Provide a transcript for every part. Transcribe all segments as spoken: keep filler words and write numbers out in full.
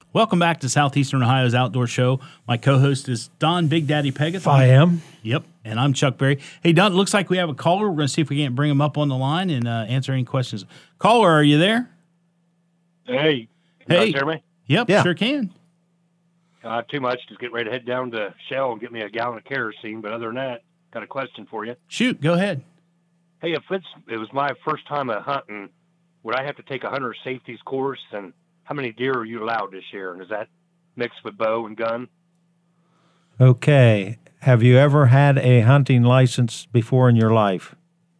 Welcome back to Southeastern Ohio's Outdoor Show. My co-host is Don Big Daddy Pegath. I am. Yep, and I'm Chuck Berry. Hey, Don, it looks like we have a caller. We're going to see if we can't bring him up on the line and uh, answer any questions. Caller, are you there? Hey. Hey. You guys hear me? Yep, Yeah. sure can. Uh, too much. Just get ready to head down to Shell and get me a gallon of kerosene. But other than that, got a question for you. Shoot, go ahead. Hey, if it's it was my first time at hunting, would I have to take a hunter safeties course? And how many deer are you allowed this year? And is that mixed with bow and gun? Okay. Have you ever had a hunting license before in your life?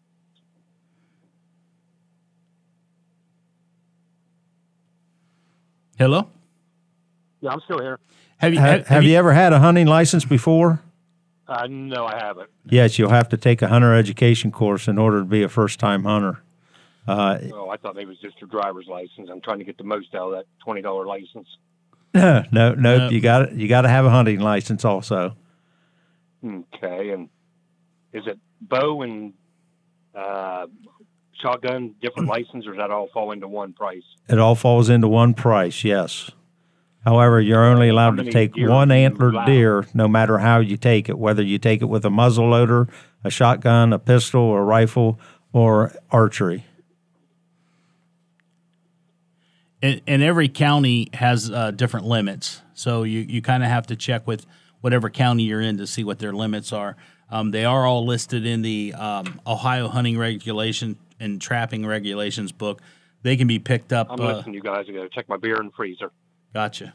Hello? Yeah, I'm still here. Have you, Ha- have, have you ever had a hunting license before? Uh, no, I haven't. Yes, you'll have to take a hunter education course in order to be a first-time hunter. Uh, Oh, I thought maybe it was just your driver's license. I'm trying to get the most out of that twenty dollar license. no, no, No. you got you got to have a hunting license also. Okay, and is it bow and uh, shotgun different license, or does that all fall into one price? It all falls into one price, yes. However, you're only allowed to many take deer one are you antlered allowed? deer no matter how you take it, whether you take it with a muzzle loader, a shotgun, a pistol, a rifle, or archery. and, and every county has uh, different limits. So you, you kind of have to check with whatever county you're in to see what their limits are. Um, they are all listed in the um, Ohio Hunting Regulation and Trapping Regulations book. They can be picked up. I'm uh, listening to you guys. I got to check my beer in the freezer. Gotcha.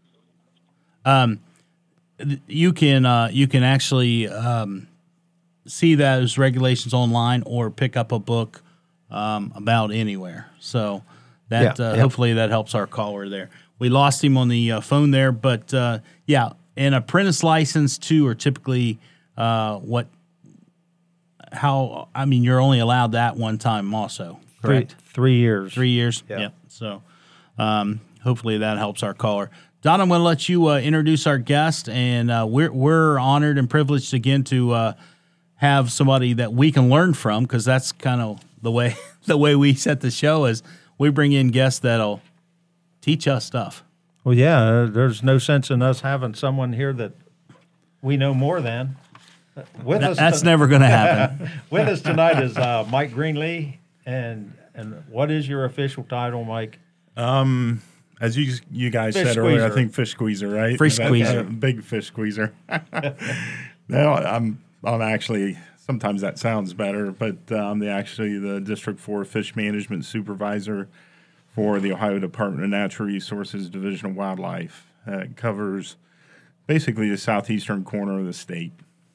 Um, th- you can uh, you can actually um, see those regulations online or pick up a book um, about anywhere. So that Yeah, uh, yeah. hopefully that helps our caller there. We lost him on the uh, phone there, but uh, yeah, an apprentice license too are typically uh, what how I mean you're only allowed that one time also, correct? Three, three years. Three years. Yeah. Yep. So um, hopefully that helps our caller. Don, I'm going to let you uh, introduce our guest, and uh, we're we're honored and privileged again to uh, have somebody that we can learn from, because that's kind of the way the way we set the show is we bring in guests that'll teach us stuff. Well, yeah, uh, there's no sense in us having someone here that we know more than. With That- us, that's to- never going to happen. with us tonight is uh, Mike Greenlee, and and what is your official title, Mike? Um, as you you guys Fish said earlier, I squeezer. think fish squeezer, right? Fish That- squeezer. uh, big fish squeezer. No, I'm I'm actually sometimes that sounds better, but uh, I'm the actually the District Four Fish Management Supervisor for the Ohio Department of Natural Resources Division of Wildlife. Uh, it covers basically the southeastern corner of the state.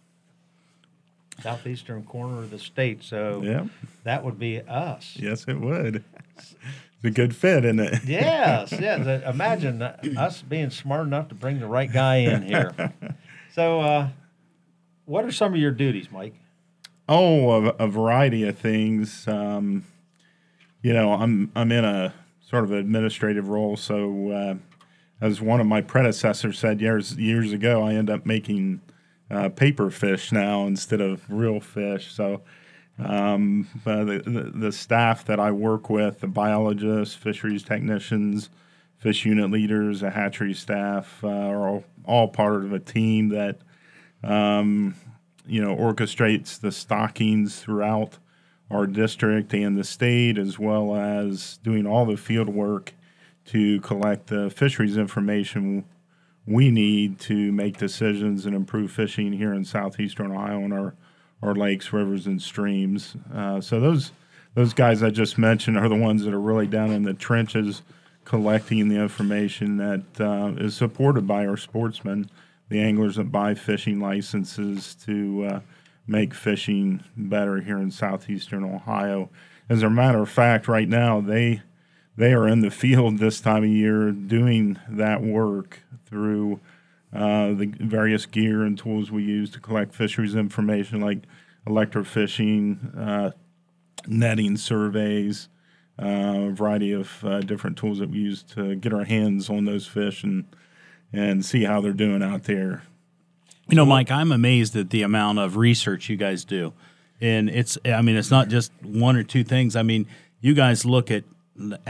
Southeastern corner of the state, so Yeah, that would be us. yes, it would. It's a good fit, isn't it? Yes, yeah. the- Imagine uh, us being smart enough to bring the right guy in here. So, uh, what are some of your duties, Mike? Oh, a, a variety of things. Um, you know, I'm I'm in a sort of administrative role, so uh, as one of my predecessors said years years ago, I end up making uh, paper fish now instead of real fish. So um, uh, the, the the staff that I work with, the biologists, fisheries technicians, fish unit leaders, the hatchery staff, uh, are all, all part of a team that um, you know orchestrates the stockings throughout our district and the state, as well as doing all the field work to collect the fisheries information we need to make decisions and improve fishing here in southeastern Ohio and our, our lakes, rivers, and streams. Uh, so those those guys I just mentioned are the ones that are really down in the trenches collecting the information that uh, is supported by our sportsmen, the anglers that buy fishing licenses to uh, make fishing better here in southeastern Ohio. As a matter of fact, right now they they are in the field this time of year doing that work through uh, the various gear and tools we use to collect fisheries information, like electrofishing, uh, netting surveys, uh, a variety of uh, different tools that we use to get our hands on those fish and and see how they're doing out there. You know, Mike, I'm amazed at the amount of research you guys do. And it's, I mean, it's not just one or two things. I mean, you guys look at, at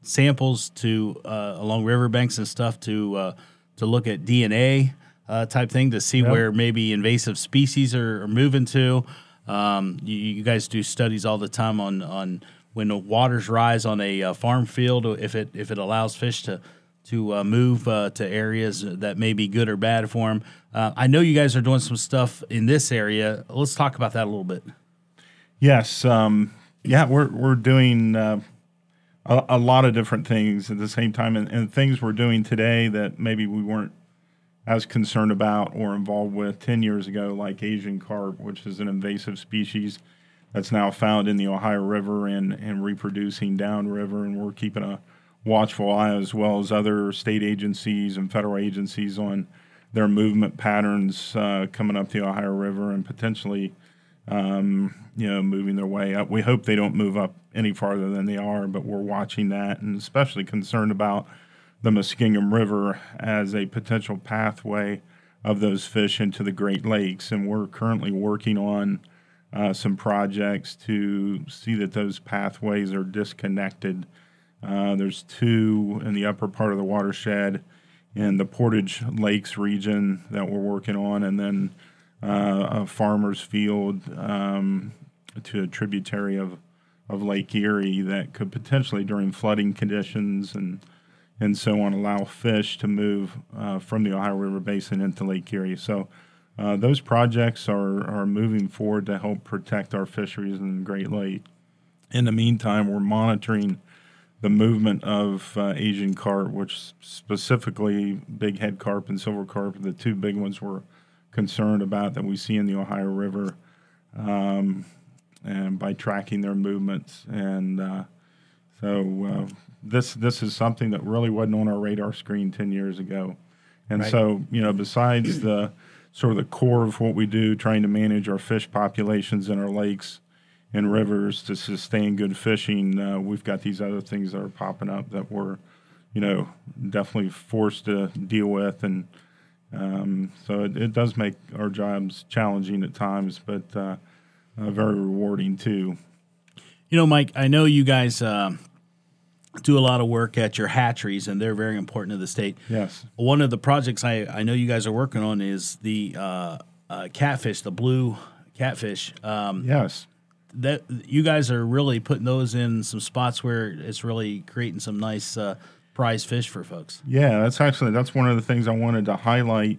samples to uh, along riverbanks and stuff to uh, to look at D N A uh, type thing to see Yep. where maybe invasive species are, are moving to. Um, you, you guys do studies all the time on, on when the waters rise on a uh, farm field, if it if it allows fish to to uh, move uh, to areas that may be good or bad for them. Uh, I know you guys are doing some stuff in this area. Let's talk about that a little bit. Yes, um, yeah, we're we're doing uh, a, a lot of different things at the same time, and, and things we're doing today that maybe we weren't as concerned about or involved with ten years ago, like Asian carp, which is an invasive species that's now found in the Ohio River and, and reproducing downriver, and we're keeping a watchful eye, as well as other state agencies and federal agencies, on their movement patterns uh, coming up the Ohio River and potentially, um, you know, moving their way up. We hope they don't move up any farther than they are, but we're watching that, and especially concerned about the Muskingum River as a potential pathway of those fish into the Great Lakes. And we're currently working on uh, some projects to see that those pathways are disconnected. Uh, there's two in the upper part of the watershed in the Portage Lakes region that we're working on, and then uh, a farmer's field um, to a tributary of, of Lake Erie that could potentially, during flooding conditions and and so on, allow fish to move uh, from the Ohio River Basin into Lake Erie. So uh, those projects are, are moving forward to help protect our fisheries in the Great Lake. In the meantime, we're monitoring the movement of uh, Asian carp, which specifically big head carp and silver carp, the two big ones we're concerned about that we see in the Ohio River, um, and by tracking their movements. And uh, so uh, this this is something that really wasn't on our radar screen ten years ago. And Right. so, you know, besides the sort of the core of what we do, trying to manage our fish populations in our lakes and rivers to sustain good fishing, uh, we've got these other things that are popping up that we're, you know, definitely forced to deal with. And um, so it, it does make our jobs challenging at times, but uh, uh, very rewarding too. You know, Mike, I know you guys uh, do a lot of work at your hatcheries, and they're very important to the state. Yes. One of the projects I, I know you guys are working on is the uh, uh, catfish, the blue catfish. Um, Yes. that you guys are really putting those in some spots where it's really creating some nice uh, prize fish for folks. Yeah, that's actually that's one of the things I wanted to highlight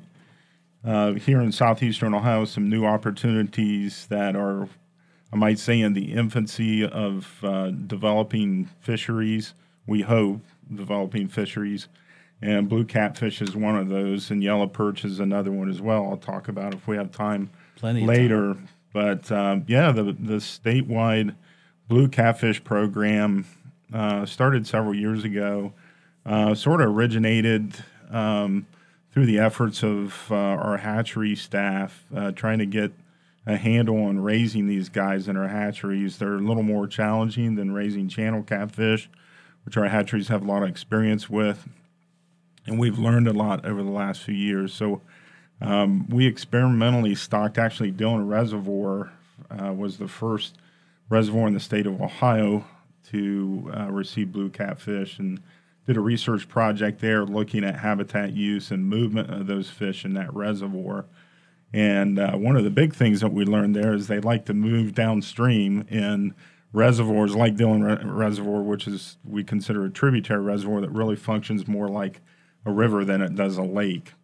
uh, here in southeastern Ohio. Some new opportunities that are, I might say, in the infancy of uh, developing fisheries. We hope developing fisheries, and blue catfish is one of those, and yellow perch is another one as well. I'll talk about if we have time Plenty of later. But um, yeah, the the statewide blue catfish program uh, started several years ago. Uh, sort of originated um, through the efforts of uh, our hatchery staff, uh, trying to get a handle on raising these guys in our hatcheries. They're a little more challenging than raising channel catfish, which our hatcheries have a lot of experience with, and we've learned a lot over the last few years. So um, we experimentally stocked, actually Dillon Reservoir uh, was the first reservoir in the state of Ohio to uh, receive blue catfish, and did a research project there looking at habitat use and movement of those fish in that reservoir. And uh, one of the big things that we learned there is they like to move downstream in reservoirs like Dillon Re- Reservoir, which is we consider a tributary reservoir that really functions more like a river than it does a lake.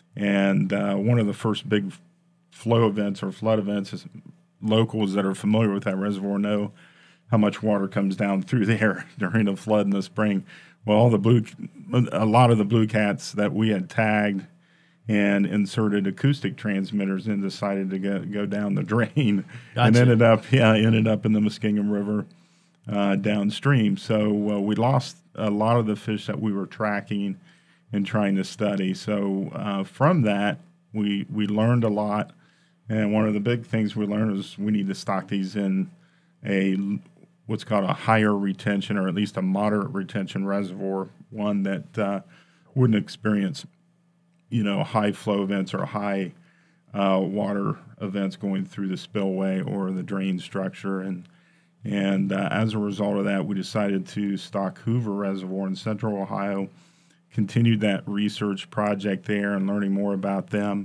And uh, one of the first big flow events or flood events is locals that are familiar with that reservoir know how much water comes down through there during a flood in the spring. Well, all the blue, a lot of the blue cats that we had tagged and inserted acoustic transmitters in decided to go, go down the drain Gotcha. and ended up, yeah, ended up in the Muskingum River uh, downstream. So uh, we lost a lot of the fish that we were tracking and trying to study. So uh, from that, we we learned a lot. And one of the big things we learned is we need to stock these in a what's called a higher retention, or at least a moderate retention reservoir, one that uh, wouldn't experience, you know, high flow events or high uh, water events going through the spillway or the drain structure. And And uh, as a result of that, we decided to stock Hoover Reservoir in Central Ohio, continued that research project there and learning more about them.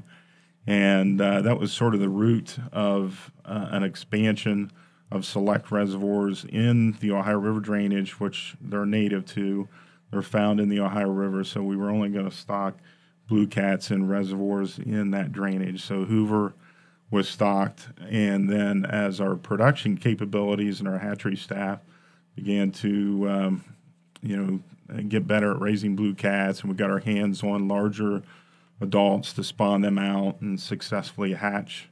And uh, that was sort of the root of uh, an expansion of select reservoirs in the Ohio River drainage, which they're native to. They're found in the Ohio River, so we were only going to stock blue cats in reservoirs in that drainage. So Hoover was stocked, and then as our production capabilities and our hatchery staff began to, um, you know, get better at raising blue cats, and we got our hands on larger adults to spawn them out and successfully hatch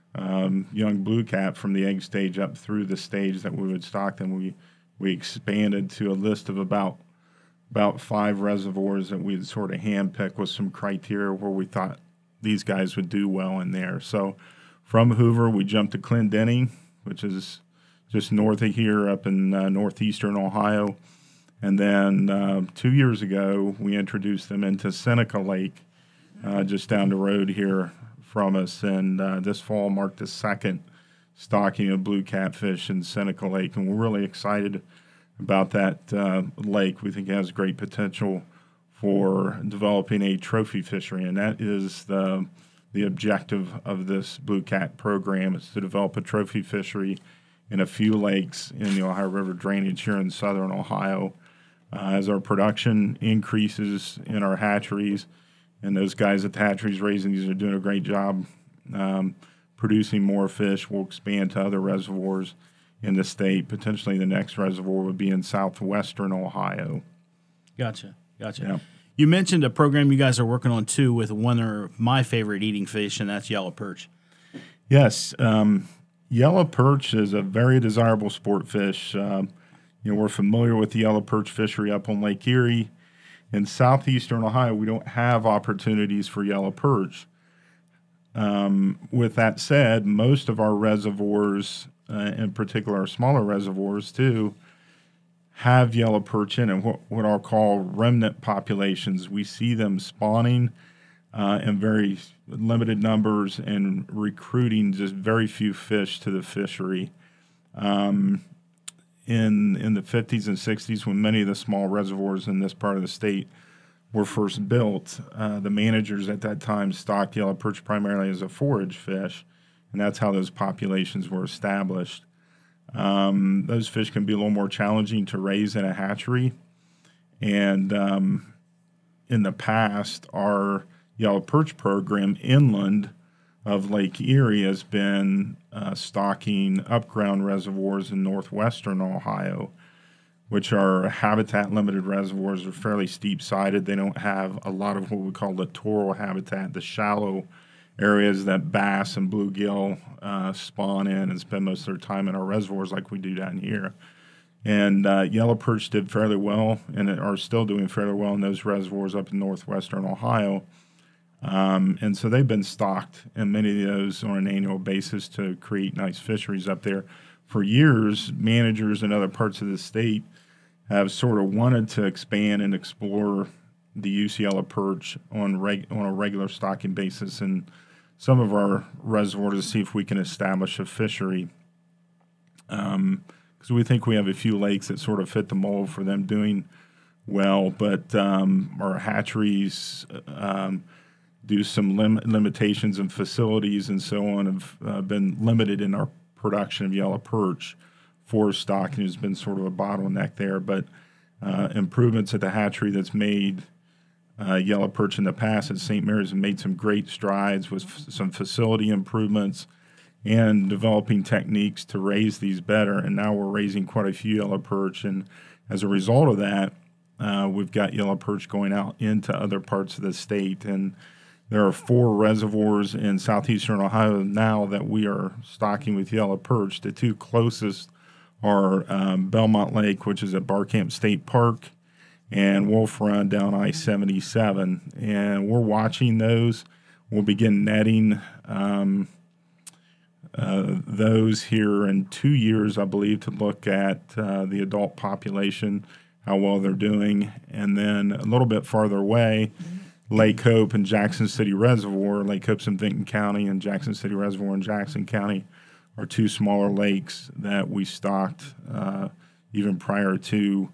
um, young blue cat from the egg stage up through the stage that we would stock them. We we expanded to a list of about about five reservoirs that we'd sort of handpick with some criteria where we thought these guys would do well in there. So from Hoover, we jumped to Clendenning, which is just north of here up in uh, northeastern Ohio. And then uh, two years ago, we introduced them into Seneca Lake, uh, just down the road here from us. And uh, this fall marked the second stocking of blue catfish in Seneca Lake. And we're really excited about that uh, lake. We think it has great potential for developing a trophy fishery, and that is the the objective of this blue cat program, is to develop a trophy fishery in a few lakes in the Ohio River drainage here in southern Ohio. Uh, as our production increases in our hatcheries, and those guys at the hatcheries raising these are doing a great job um, producing more fish, we'll expand to other reservoirs in the state. Potentially the next reservoir would be in southwestern Ohio. Gotcha. Gotcha. Yeah. You mentioned a program you guys are working on, too, with one of my favorite eating fish, and that's yellow perch. Yes. Um, yellow perch is a very desirable sport fish. Um, you know, we're familiar with the yellow perch fishery up on Lake Erie. In southeastern Ohio, we don't have opportunities for yellow perch. Um, with that said, most of our reservoirs, uh, in particular our smaller reservoirs too, have yellow perch in it, what, what I'll call remnant populations. We see them spawning uh, in very limited numbers and recruiting just very few fish to the fishery. Um, in in the fifties and sixties, when many of the small reservoirs in this part of the state were first built, uh, the managers at that time stocked yellow perch primarily as a forage fish, and that's how those populations were established. Um, those fish can be a little more challenging to raise in a hatchery, and um, in the past, our yellow perch program inland of Lake Erie has been uh, stocking upground reservoirs in northwestern Ohio, which are habitat-limited reservoirs. They're fairly steep-sided. They don't have a lot of what we call littoral habitat, the shallow areas that bass and bluegill uh, spawn in and spend most of their time in our reservoirs like we do down here. And uh, yellow perch did fairly well and are still doing fairly well in those reservoirs up in northwestern Ohio. Um, and so they've been stocked in many of those on an annual basis to create nice fisheries up there. For years, managers in other parts of the state have sort of wanted to expand and explore the use of yellow perch on reg- on a regular stocking basis in some of our reservoirs to see if we can establish a fishery. Um, because we think we have a few lakes that sort of fit the mold for them doing well, but um, our hatcheries um, do some lim- limitations and facilities and so on have uh, been limited in our production of yellow perch. For stocking has been sort of a bottleneck there, but uh, improvements at the hatchery that's made uh, yellow perch in the past at Saint Mary's have made some great strides with f- some facility improvements and developing techniques to raise these better. And now we're raising quite a few yellow perch, and as a result of that, uh, we've got yellow perch going out into other parts of the state. And there are four reservoirs in southeastern Ohio now that we are stocking with yellow perch. The two closest are um, Belmont Lake, which is at Barcamp State Park, and Wolf Run down I seventy-seven. And we're watching those. We'll begin netting um, uh, those here in two years, I believe, to look at uh, the adult population, how well they're doing. And then a little bit farther away, Lake Hope and Jackson City Reservoir. Lake Hope's in Vinton County, and Jackson City Reservoir in Jackson County. are two smaller lakes that we stocked uh, even prior to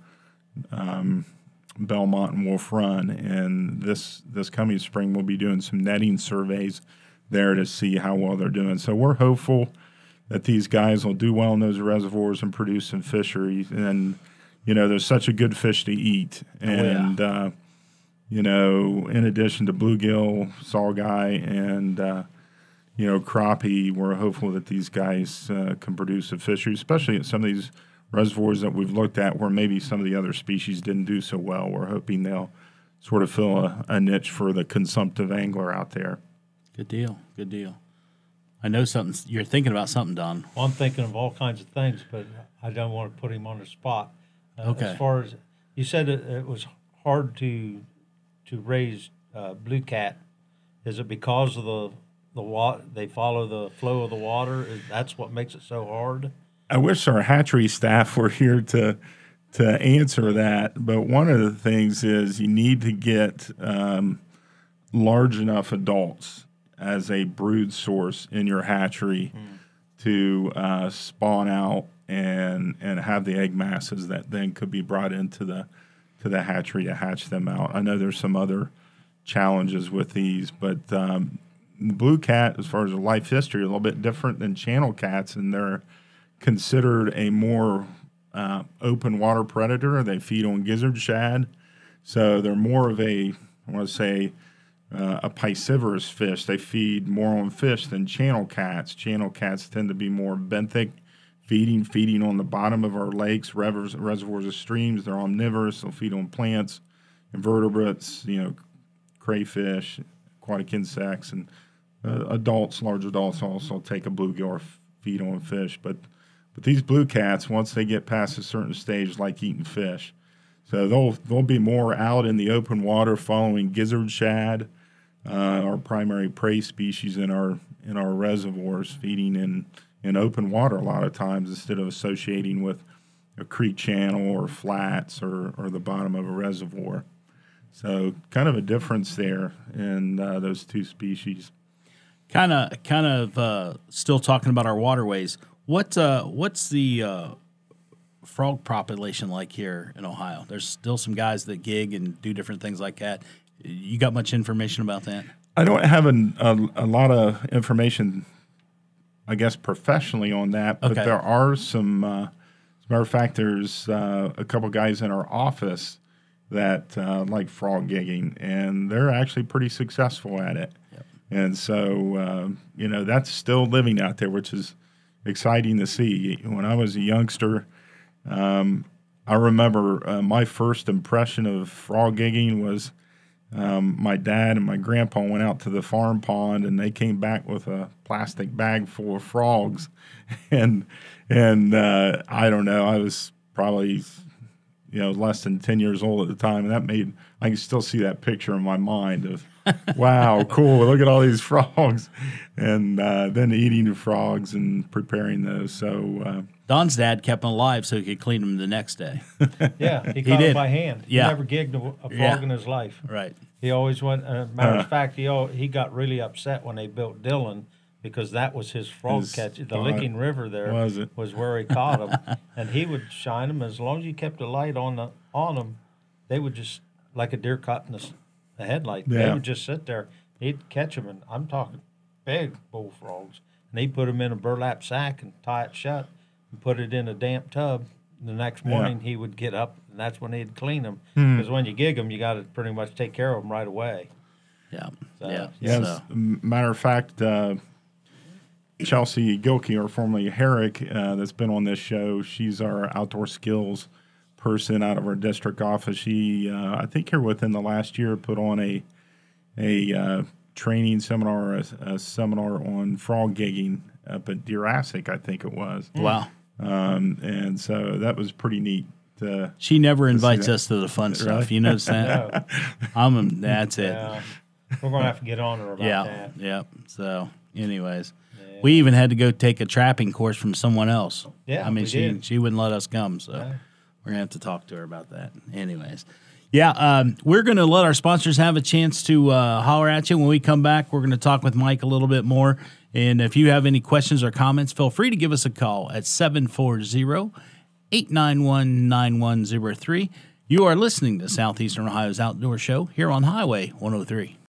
um, Belmont and Wolf Run. And this this coming spring, we'll be doing some netting surveys there to see how well they're doing. So we're hopeful that these guys will do well in those reservoirs and produce some fisheries. And, you know, there's such a good fish to eat. And, oh, yeah. uh, you know, in addition to bluegill, saugeye, and, uh, you know, crappie, we're hopeful that these guys uh, can produce a fishery, especially at some of these reservoirs that we've looked at where maybe some of the other species didn't do so well. We're hoping they'll sort of fill a, a niche for the consumptive angler out there. Good deal. Good deal. I know something. You're thinking about something, Don. Well, I'm thinking of all kinds of things, but I don't want to put him on the spot. Uh, okay. As far as you said, it, it was hard to to raise uh, blue cat. Is it because of the the water? They follow the flow of the water. Is, that's what makes it so hard. I wish our hatchery staff were here to to answer that. But one of the things is you need to get um, large enough adults as a brood source in your hatchery mm. to uh, spawn out and and have the egg masses that then could be brought into the to the hatchery to hatch them out. I know there's some other challenges with these, but um, blue cat, as far as their life history, a little bit different than channel cats, and they're considered a more uh, open water predator. They feed on gizzard shad, so they're more of a, I want to say, Uh, a piscivorous fish. They feed more on fish than channel cats. Channel cats tend to be more benthic, feeding, feeding on the bottom of our lakes, rivers, reservoirs of streams. They're omnivorous. They'll feed on plants, invertebrates, you know, crayfish, aquatic insects, and uh, adults, large adults also take a bluegill or feed on fish. But but these blue cats, once they get past a certain stage, like eating fish. So they'll they'll be more out in the open water following gizzard shad, uh, our primary prey species in our in our reservoirs, feeding in, in open water a lot of times instead of associating with a creek channel or flats or, or the bottom of a reservoir. So kind of a difference there in uh, those two species. Kind of, kind of uh, still talking about our waterways. What uh, what's the uh, frog population like here in Ohio? There's still some guys that gig and do different things like that. You got much information about that? I don't have an, a, a lot of information, I guess, professionally on that, but okay. there are some, uh, as a matter of fact, there's uh, a couple guys in our office that uh, like frog gigging, and they're actually pretty successful at it. Yep. And so, uh, you know, that's still living out there, which is exciting to see. When I was a youngster, um, I remember uh, my first impression of frog gigging was Um, my dad and my grandpa went out to the farm pond, and they came back with a plastic bag full of frogs, and and uh, I don't know, I was probably you know less than ten years old at the time, and that made I can still see that picture in my mind of wow, cool, look at all these frogs, and uh, then eating the frogs and preparing those. So uh, Don's dad kept them alive so he could clean them the next day. Yeah, he He caught did. them by hand. Yeah. He never gigged a, a frog Yeah. in his life. Right. He always went. Uh, matter Uh. of fact, he al- he got really upset when they built Dillon because that was his frog His catch. The spot. Licking River there Was it? was where he caught them, and he would shine them as long as you kept a light on the on them. They would just like a deer caught in the, s- the headlight. They Yeah. would just sit there. He'd catch them, and I'm talking big bullfrogs, and he'd put them in a burlap sack and tie it shut and put it in a damp tub. The next morning he would get up, and that's when he'd clean them. Because Hmm. when you gig them, you got to pretty much take care of them right away. Yeah. So, yeah. Yes. So, m- Matter of fact, uh, Chelsea Gilkey, or formerly Herrick, uh, that's been on this show, she's our outdoor skills person out of our district office. She, uh, I think here within the last year, put on a a uh, training seminar, a, a seminar on frog gigging up at Jurassic, I think it was. wow. Um, and so that was pretty neat. To, She never invites that. us to the fun Really? stuff. You notice that? No, I'm a, that's it. yeah, we're going to have to get on her about Yeah. that. Yeah. So, anyways, Yeah. we even had to go take a trapping course from someone else. Yeah, I mean, we she did. she wouldn't let us come, so Yeah. we're gonna have to talk to her about that. Anyways, yeah, um, we're gonna let our sponsors have a chance to uh, holler at you when we come back. We're gonna talk with Mike a little bit more And if you have any questions or comments, feel free to give us a call at seven four zero, eight nine one, nine one zero three. You are listening to Southeastern Ohio's Outdoor Show here on Highway one oh three.